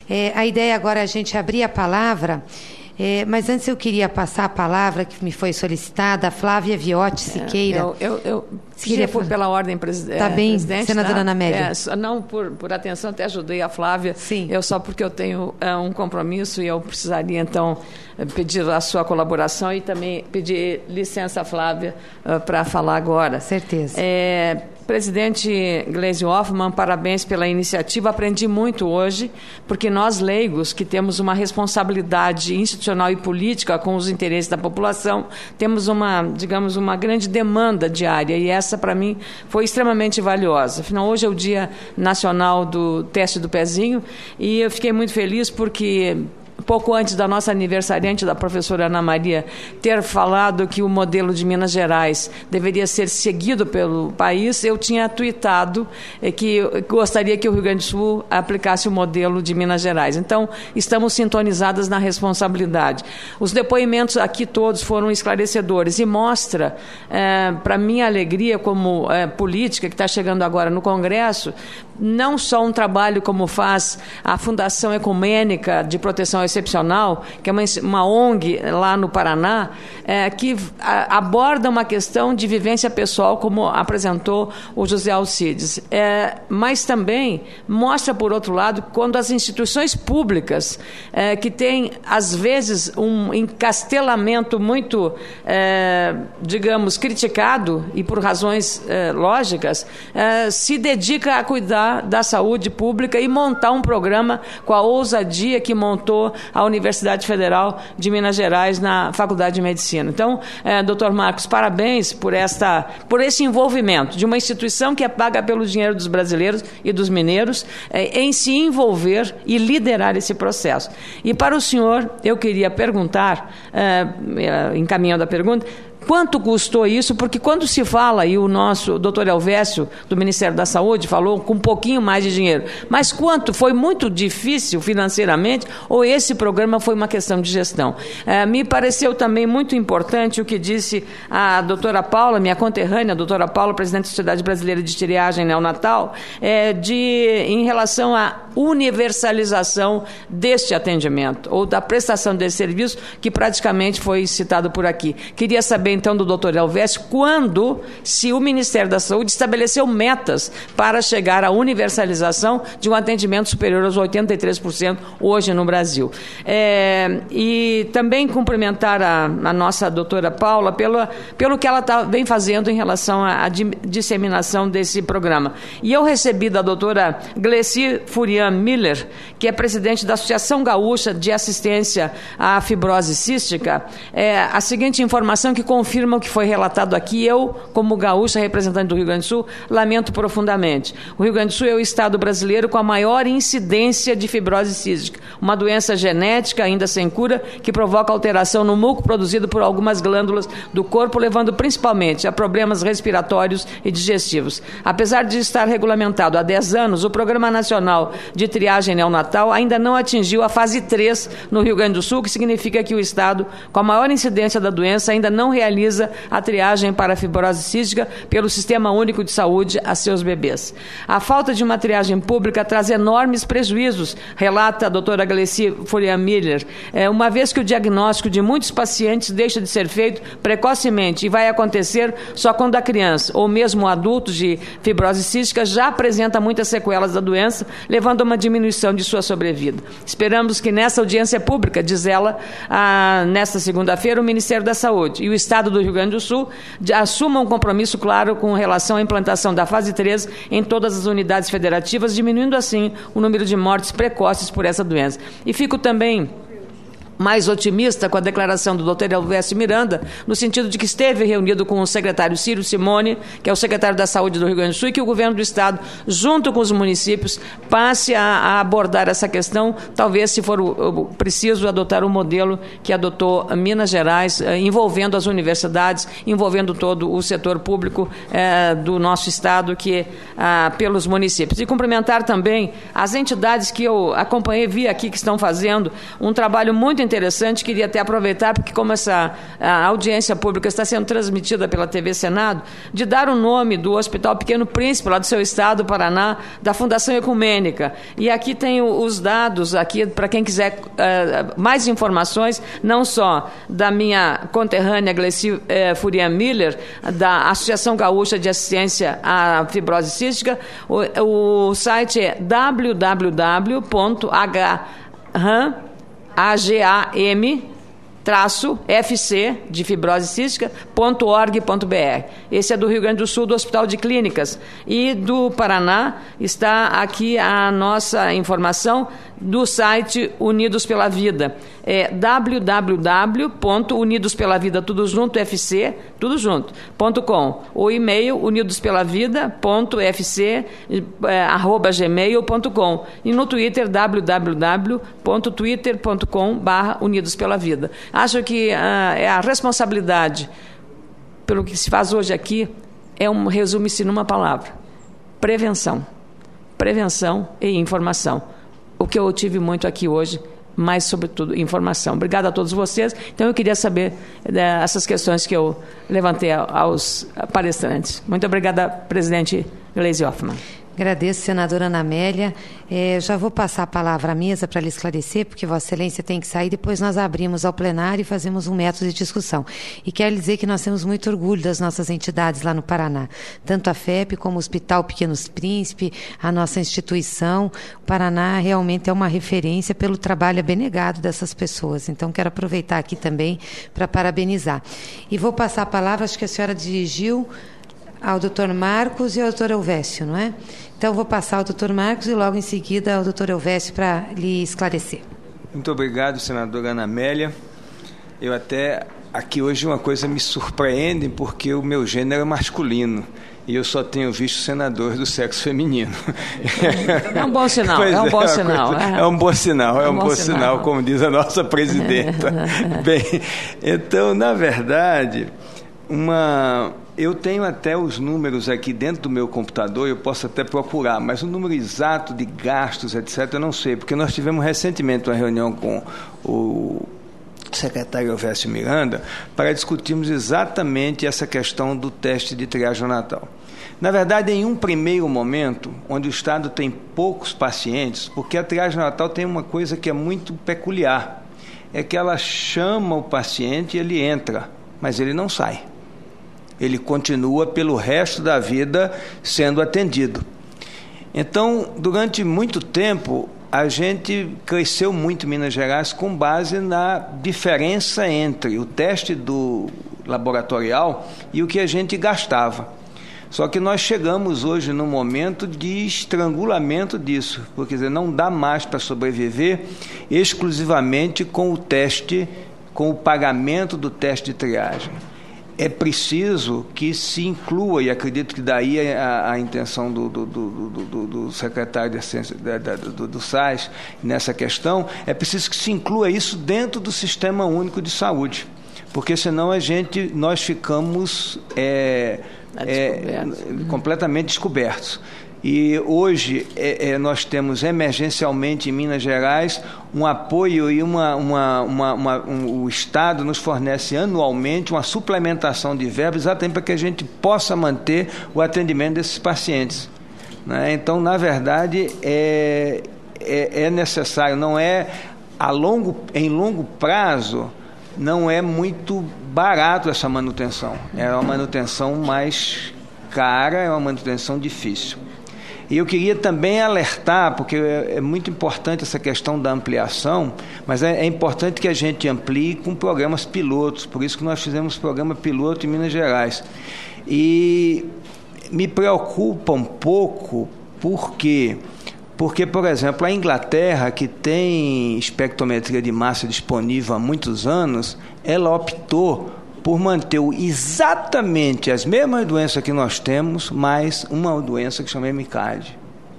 A ideia agora é a gente abrir a palavra, mas antes eu queria passar a palavra que me foi solicitada, a Flávia Viotti Siqueira. Se for pela ordem, presidente. Tá bem, senadora Ana Amélia. Não por atenção, até ajudei a Flávia. Sim. Só porque eu tenho um compromisso e eu precisaria, então, pedir a sua colaboração e também pedir licença, Flávia, para falar agora. Certeza. Presidente Gleisi Hoffmann, parabéns pela iniciativa. Aprendi muito hoje, porque nós, leigos, que temos uma responsabilidade institucional e política com os interesses da população, temos uma grande demanda diária, e essa, para mim, foi extremamente valiosa. Afinal, hoje é o Dia Nacional do Teste do Pezinho, e eu fiquei muito feliz porque, pouco antes da nossa aniversariante, da professora Ana Maria, ter falado que o modelo de Minas Gerais deveria ser seguido pelo país, eu tinha tuitado que gostaria que o Rio Grande do Sul aplicasse o modelo de Minas Gerais. Então, estamos sintonizadas na responsabilidade. Os depoimentos aqui todos foram esclarecedores e mostra, para minha alegria como política que está chegando agora no Congresso, não só um trabalho como faz a Fundação Ecumênica de Proteção Excepcional, que é uma ONG lá no Paraná, que aborda uma questão de vivência pessoal, como apresentou o José Alcides. Mas também mostra, por outro lado, quando as instituições públicas, que têm, às vezes, um encastelamento muito, criticado, e por razões lógicas, se dedica a cuidar da saúde pública e montar um programa com a ousadia que montou a Universidade Federal de Minas Gerais na Faculdade de Medicina. Então, doutor Marcos, parabéns por esse envolvimento de uma instituição que é paga pelo dinheiro dos brasileiros e dos mineiros em se envolver e liderar esse processo. E para o senhor, eu queria perguntar, encaminhando a pergunta, quanto custou isso? Porque quando se fala, e o nosso doutor Elvésio, do Ministério da Saúde, falou com um pouquinho mais de dinheiro, mas quanto? Foi muito difícil financeiramente ou esse programa foi uma questão de gestão? Me pareceu também muito importante o que disse a doutora Paula, minha conterrânea, a doutora Paula, presidente da Sociedade Brasileira de Triagem Neonatal, em relação à universalização deste atendimento, ou da prestação desse serviço, que praticamente foi citado por aqui. Queria saber, então, do doutor Elvésio, se o Ministério da Saúde estabeleceu metas para chegar à universalização de um atendimento superior aos 83% hoje no Brasil. E também cumprimentar a nossa doutora Paula pelo que ela vem fazendo em relação à disseminação desse programa. E eu recebi da doutora Gleisi Furian Miller, que é presidente da Associação Gaúcha de Assistência à Fibrose Cística, a seguinte informação que confirma o que foi relatado aqui. Eu, como gaúcha, representante do Rio Grande do Sul, lamento profundamente. O Rio Grande do Sul é o estado brasileiro com a maior incidência de fibrose cística, uma doença genética ainda sem cura que provoca alteração no muco produzido por algumas glândulas do corpo, levando principalmente a problemas respiratórios e digestivos. Apesar de estar regulamentado há 10 anos, o Programa Nacional de Triagem Neonatal ainda não atingiu a fase 3 no Rio Grande do Sul, que significa que o estado com a maior incidência da doença ainda não realiza a triagem para a fibrose cística pelo Sistema Único de Saúde a seus bebês. A falta de uma triagem pública traz enormes prejuízos, relata a doutora Gleisi Furian Miller, uma vez que o diagnóstico de muitos pacientes deixa de ser feito precocemente e vai acontecer só quando a criança ou mesmo o adulto de fibrose cística já apresenta muitas sequelas da doença, levando a uma diminuição de sua sobrevida. Esperamos que nessa audiência pública, diz ela, nesta segunda-feira, o Ministério da Saúde e o Estado do Rio Grande do Sul assumam um compromisso claro com relação à implantação da fase 3 em todas as unidades federativas, diminuindo assim o número de mortes precoces por essa doença. E fico também mais otimista com a declaração do Dr. Elvésio Miranda, no sentido de que esteve reunido com o secretário Ciro Simone, que é o secretário da Saúde do Rio Grande do Sul, e que o governo do Estado, junto com os municípios, passe a abordar essa questão, talvez, se for preciso, adotar o modelo que adotou Minas Gerais, envolvendo as universidades, envolvendo todo o setor público do nosso Estado, pelos municípios. E cumprimentar também as entidades que eu acompanhei, vi aqui, que estão fazendo um trabalho muito interessante, queria até aproveitar, porque como a audiência pública está sendo transmitida pela TV Senado, de dar o nome do Hospital Pequeno Príncipe, lá do seu estado, Paraná, da Fundação Ecumênica. E aqui tem os dados, aqui para quem quiser mais informações, não só da minha conterrânea Gleci Furian Miller, da Associação Gaúcha de Assistência à Fibrose Cística, o site é www.agam-fc de fibrose cística.org.br. Esse é do Rio Grande do Sul, do Hospital de Clínicas. E do Paraná está aqui a nossa informação do site Unidos pela Vida. É www.unidospelavida, tudo junto, fc, tudo junto, .com. O e-mail unidospelavida.fc@gmail.com. E no Twitter, www.twitter.com/unidospelavida. Acho que a responsabilidade pelo que se faz hoje aqui resume-se numa palavra: prevenção. Prevenção e informação. O que eu tive muito aqui hoje, mas, sobretudo, informação. Obrigada a todos vocês. Então, eu queria saber essas questões que eu levantei aos palestrantes. Muito obrigada, presidente Gleisi Hoffmann. Agradeço, senadora Ana Amélia. Já vou passar a palavra à mesa para lhe esclarecer, porque Vossa Excelência tem que sair, depois nós abrimos ao plenário e fazemos um método de discussão. E quero dizer que nós temos muito orgulho das nossas entidades lá no Paraná, tanto a FEP como o Hospital Pequenos Príncipe, a nossa instituição. O Paraná realmente é uma referência pelo trabalho abnegado dessas pessoas. Então, quero aproveitar aqui também para parabenizar. E vou passar a palavra, acho que a senhora dirigiu ao doutor Marcos e ao doutor Elvésio, não é? Então, vou passar ao doutor Marcos e logo em seguida ao doutor Elvésio para lhe esclarecer. Muito obrigado, senadora Ana Amélia. Eu até, aqui hoje uma coisa me surpreende, porque o meu gênero é masculino e eu só tenho visto senadores do sexo feminino. É um bom sinal, é um bom sinal. É um bom sinal, é um bom sinal, como diz a nossa presidenta. Bem, então, na verdade, eu tenho até os números aqui dentro do meu computador, eu posso até procurar, mas o número exato de gastos, etc., eu não sei, porque nós tivemos recentemente uma reunião com o secretário Elvésio Miranda para discutirmos exatamente essa questão do teste de triagem neonatal. Na verdade, em um primeiro momento, onde o Estado tem poucos pacientes, porque a triagem neonatal tem uma coisa que é muito peculiar, é que ela chama o paciente e ele entra, mas ele não sai. Ele continua pelo resto da vida sendo atendido. Então, durante muito tempo, a gente cresceu muito em Minas Gerais com base na diferença entre o teste laboratorial e o que a gente gastava. Só que nós chegamos hoje num momento de estrangulamento disso, porque não dá mais para sobreviver exclusivamente com o teste, com o pagamento do teste de triagem. É preciso que se inclua, e acredito que daí a intenção do secretário de Ciência, do SAIS nessa questão, é preciso que se inclua isso dentro do Sistema Único de Saúde, porque senão nós ficamos completamente descobertos. E hoje nós temos emergencialmente em Minas Gerais um apoio e o Estado nos fornece anualmente uma suplementação de verbas exatamente para que a gente possa manter o atendimento desses pacientes, né? Então, na verdade, é necessário, não é em longo prazo, não é muito barato essa manutenção, é uma manutenção mais cara, é uma manutenção difícil. E eu queria também alertar, porque é muito importante essa questão da ampliação, mas é importante que a gente amplie com programas pilotos, por isso que nós fizemos programa piloto em Minas Gerais. E me preocupa um pouco, porque, por exemplo, a Inglaterra, que tem espectrometria de massa disponível há muitos anos, ela optou por manter exatamente as mesmas doenças que nós temos, mas uma doença que chama MCAD.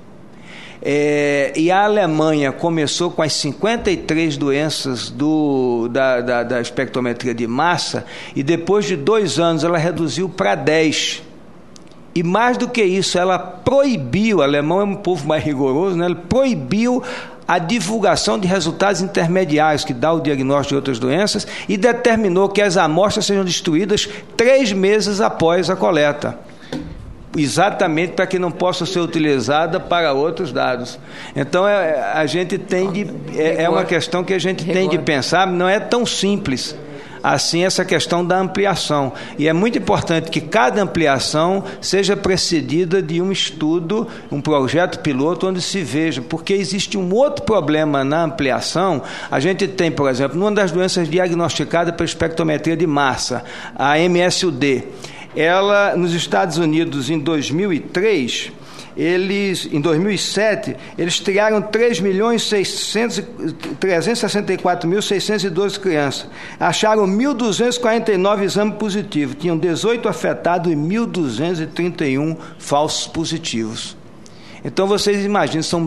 E a Alemanha começou com as 53 doenças da espectrometria de massa, e depois de 2 anos ela reduziu para 10. E mais do que isso, ela proibiu, o alemão é um povo mais rigoroso, né? Ele proibiu a divulgação de resultados intermediários que dá o diagnóstico de outras doenças e determinou que as amostras sejam destruídas 3 meses após a coleta, exatamente para que não possa ser utilizada para outros dados. Então, a gente tem de... É uma questão que a gente tem de pensar, não é tão simples assim essa questão da ampliação. E é muito importante que cada ampliação seja precedida de um estudo, um projeto piloto, onde se veja, porque existe um outro problema na ampliação. A gente tem, por exemplo, uma das doenças diagnosticadas pela espectrometria de massa, a MSUD. Ela, nos Estados Unidos, em 2003... em 2007, eles triaram 3.364.612 crianças. Acharam 1.249 exames positivos. Tinham 18 afetados e 1.231 falsos positivos. Então, vocês imaginam, são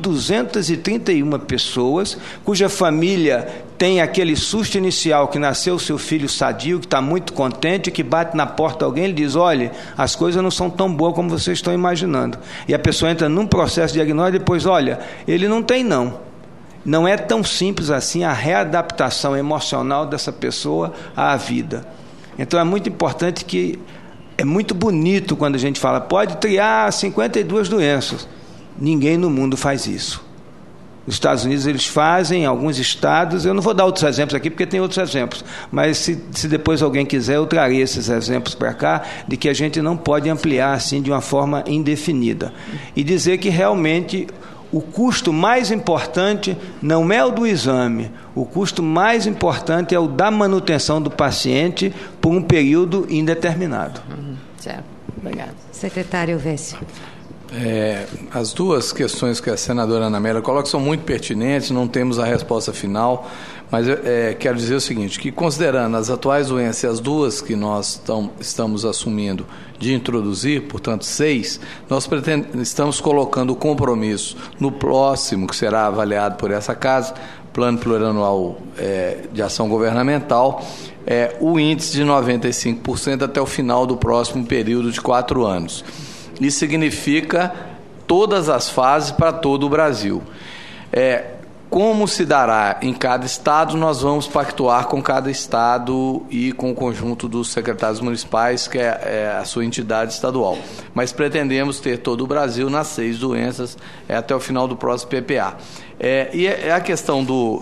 1.231 pessoas cuja família tem aquele susto inicial que nasceu o seu filho sadio, que está muito contente, que bate na porta de alguém e diz: olha, as coisas não são tão boas como vocês estão imaginando. E a pessoa entra num processo de diagnóstico e depois, olha, ele não tem não. Não é tão simples assim a readaptação emocional dessa pessoa à vida. Então, é muito importante que... É muito bonito quando a gente fala, pode triar 52 doenças. Ninguém no mundo faz isso. Nos Estados Unidos eles fazem, em alguns estados, eu não vou dar outros exemplos aqui, porque tem outros exemplos, mas se depois alguém quiser, eu trarei esses exemplos para cá, de que a gente não pode ampliar assim de uma forma indefinida. E dizer que realmente o custo mais importante não é o do exame, o custo mais importante é o da manutenção do paciente por um período indeterminado. Certo, obrigado. Secretário Elvésio. As duas questões que a senadora Ana Amélia coloca são muito pertinentes, não temos a resposta final, mas quero dizer o seguinte, que considerando as atuais doenças e as duas que nós estamos assumindo de introduzir, portanto 6, nós estamos colocando o compromisso no próximo, que será avaliado por essa casa, Plano Plurianual de Ação Governamental, o índice de 95% até o final do próximo período de 4 anos. Isso significa todas as fases para todo o Brasil. Como se dará em cada estado, nós vamos pactuar com cada estado e com o conjunto dos secretários municipais, que é a sua entidade estadual. Mas pretendemos ter todo o Brasil nas 6 doenças até o final do próximo PPA. E a questão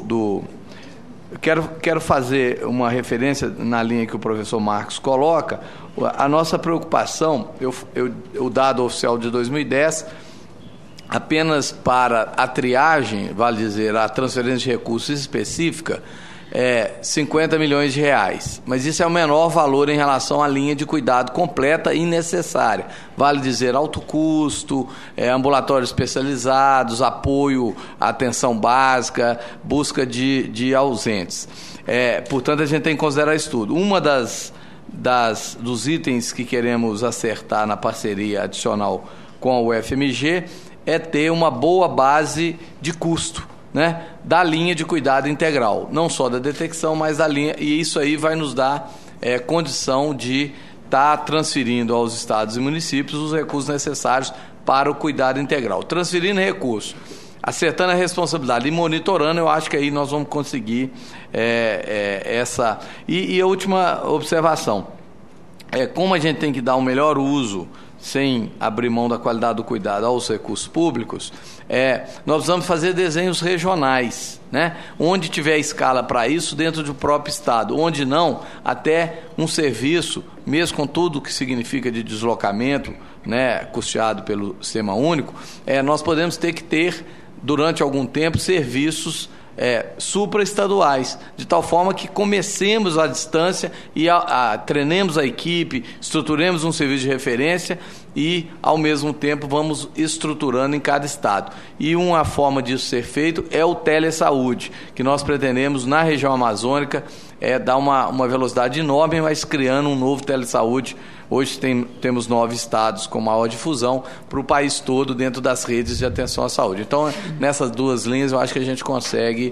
Quero fazer uma referência na linha que o professor Marcos coloca. A nossa preocupação, o dado oficial de 2010, apenas para a triagem, vale dizer, a transferência de recursos específica, 50 milhões de reais. Mas isso é o menor valor em relação à linha de cuidado completa e necessária. Vale dizer, alto custo, ambulatórios especializados, apoio à atenção básica, busca de ausentes. Portanto, a gente tem que considerar isso tudo. Uma dos itens que queremos acertar na parceria adicional com a UFMG é ter uma boa base de custo, né, da linha de cuidado integral, não só da detecção, mas da linha, e isso aí vai nos dar condição de estar transferindo aos estados e municípios os recursos necessários para o cuidado integral. Transferindo recursos, acertando a responsabilidade e monitorando, eu acho que aí nós vamos conseguir essa... E a última observação, como a gente tem que dar um melhor uso, sem abrir mão da qualidade do cuidado aos recursos públicos, nós vamos fazer desenhos regionais, né? Onde tiver escala para isso, dentro do próprio estado. Onde não, até um serviço, mesmo com tudo o que significa de deslocamento, né, custeado pelo Sistema Único, nós podemos ter, durante algum tempo, serviços supraestaduais, de tal forma que comecemos à distância e treinemos a equipe, estruturemos um serviço de referência e, ao mesmo tempo, vamos estruturando em cada estado. E uma forma disso ser feito é o telesaúde, que nós pretendemos, na região amazônica, dar uma velocidade enorme, mas criando um novo telesaúde. Hoje temos 9 estados com maior difusão para o país todo dentro das redes de atenção à saúde. Então, nessas duas linhas, eu acho que a gente consegue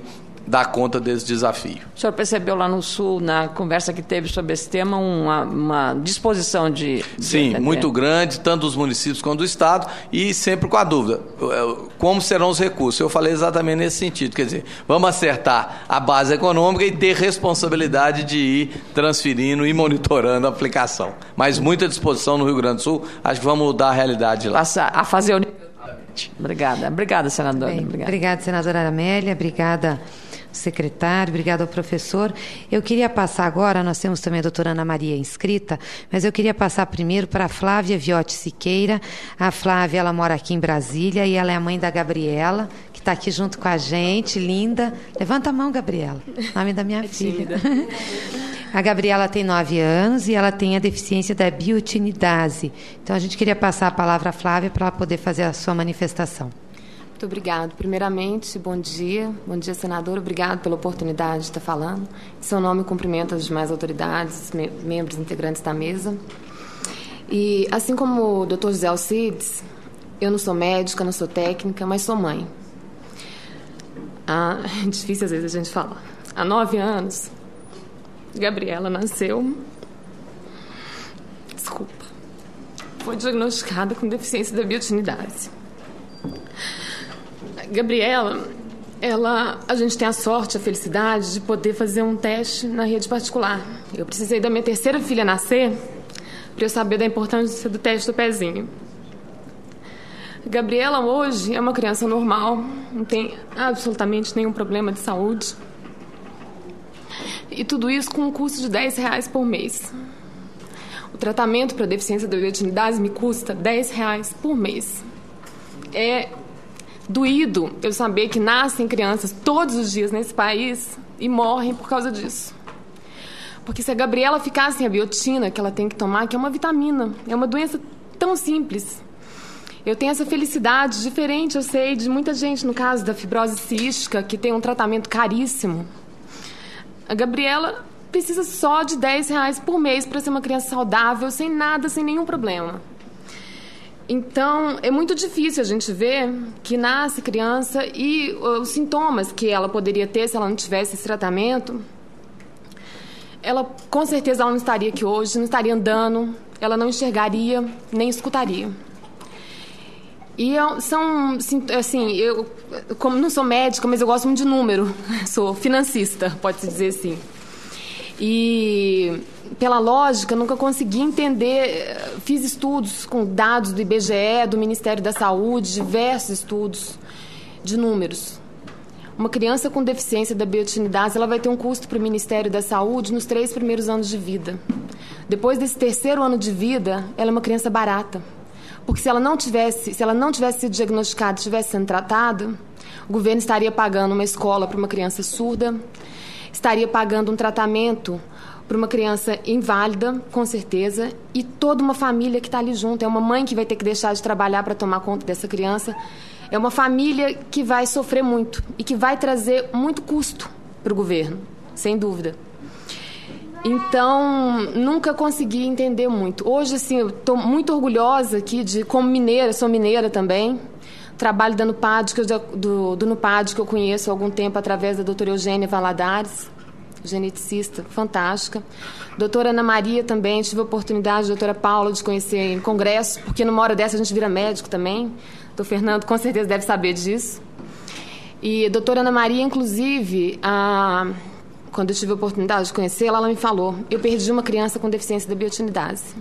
dar conta desse desafio. O senhor percebeu lá no Sul, na conversa que teve sobre esse tema, uma disposição de Sim, muito grande, tanto dos municípios quanto do Estado, e sempre com a dúvida, como serão os recursos? Eu falei exatamente nesse sentido, quer dizer, vamos acertar a base econômica e ter responsabilidade de ir transferindo e monitorando a aplicação. Mas muita disposição no Rio Grande do Sul, acho que vamos mudar a realidade lá. Passar a fazer o... Obrigada, senadora. Obrigada, senadora Amélia. Obrigada, secretário. Obrigada ao professor. Eu queria passar agora, nós temos também a doutora Ana Maria inscrita, mas eu queria passar primeiro para a Flávia Viotti Siqueira. A Flávia, ela mora aqui em Brasília e ela é a mãe da Gabriela, que está aqui junto com a gente, linda. Levanta a mão, Gabriela. Nome da minha filha. A Gabriela tem 9 anos e ela tem a deficiência da biotinidase. Então, a gente queria passar a palavra à Flávia para ela poder fazer a sua manifestação. Muito obrigada. Primeiramente, bom dia. Bom dia, senador. Obrigado pela oportunidade de estar falando. Em seu nome, cumprimento as demais autoridades, membros integrantes da mesa. E, assim como o Dr. José Alcides, eu não sou médica, não sou técnica, mas sou mãe. É difícil, às vezes, a gente falar. Há 9 anos... Gabriela nasceu... Foi diagnosticada com deficiência da biotinidase. Gabriela, a gente tem a sorte, a felicidade de poder fazer um teste na rede particular. Eu precisei da minha 3ª filha nascer para eu saber da importância do teste do pezinho. Gabriela hoje é uma criança normal, não tem absolutamente nenhum problema de saúde. E tudo isso com um custo de R$10 por mês. O tratamento para deficiência da biotinidase me custa R$10 por mês. É doído eu saber que nascem crianças todos os dias nesse país e morrem por causa disso. Porque se a Gabriela ficar sem a biotina que ela tem que tomar, que é uma vitamina, é uma doença tão simples. Eu tenho essa felicidade diferente, eu sei, de muita gente, no caso da fibrose cística, que tem um tratamento caríssimo. A Gabriela precisa só de R$10 por mês para ser uma criança saudável, sem nada, sem nenhum problema. Então, é muito difícil a gente ver que nasce criança e os sintomas que ela poderia ter se ela não tivesse esse tratamento, ela, com certeza, ela não estaria aqui hoje, não estaria andando, ela não enxergaria, nem escutaria. E são, assim, eu como não sou médica, mas eu gosto muito de número, sou financista, pode-se dizer assim. E, pela lógica, nunca consegui entender, fiz estudos com dados do IBGE, do Ministério da Saúde, diversos estudos de números. Uma criança com deficiência da biotinidase, ela vai ter um custo para o Ministério da Saúde nos 3 primeiros anos de vida. Depois desse 3º ano de vida, ela é uma criança barata. Porque se ela não tivesse sido diagnosticada, estivesse sendo tratada, o governo estaria pagando uma escola para uma criança surda, estaria pagando um tratamento para uma criança inválida, com certeza, e toda uma família que está ali junto. É uma mãe que vai ter que deixar de trabalhar para tomar conta dessa criança. É uma família que vai sofrer muito e que vai trazer muito custo para o governo, sem dúvida. Então, nunca consegui entender muito. Hoje, assim, eu estou muito orgulhosa aqui como mineira, sou mineira também. Trabalho da NUPAD, do NUPAD, que eu conheço há algum tempo através da doutora Eugênia Valadares, geneticista, fantástica. Doutora Ana Maria também, tive a oportunidade, doutora Paula, de conhecer em congresso, porque numa hora dessa a gente vira médico também. Doutor Fernando com certeza deve saber disso. E a doutora Ana Maria, inclusive, quando eu tive a oportunidade de conhecê-la, ela me falou: eu perdi uma criança com deficiência da biotinidase.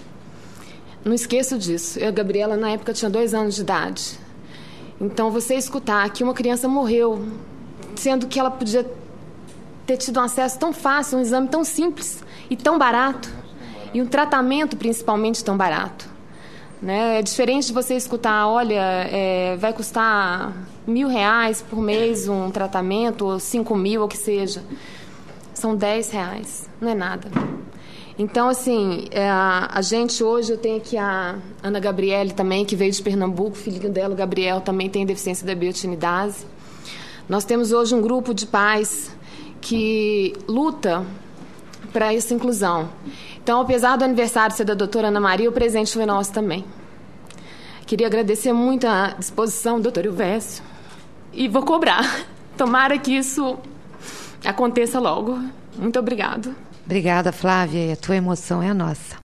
Não esqueço disso. A Gabriela, na época, tinha 2 anos de idade. Então, você escutar que uma criança morreu, sendo que ela podia ter tido um acesso tão fácil, um exame tão simples e tão barato, e um tratamento, principalmente, tão barato. Né? É diferente de você escutar, olha, vai custar R$1.000 por mês um tratamento, ou 5.000, ou o que seja. São R$10, não é nada. Então, assim, a gente hoje, eu tenho aqui a Ana Gabriele também, que veio de Pernambuco, o filhinho dela, o Gabriel, também tem deficiência da biotinidase. Nós temos hoje um grupo de pais que luta para essa inclusão. Então, apesar do aniversário ser da doutora Ana Maria, o presente foi nosso também. Queria agradecer muito a disposição do doutor Ilvécio. E vou cobrar Tomara que isso aconteça logo. Muito obrigado. Obrigada, Flávia. E a tua emoção é a nossa.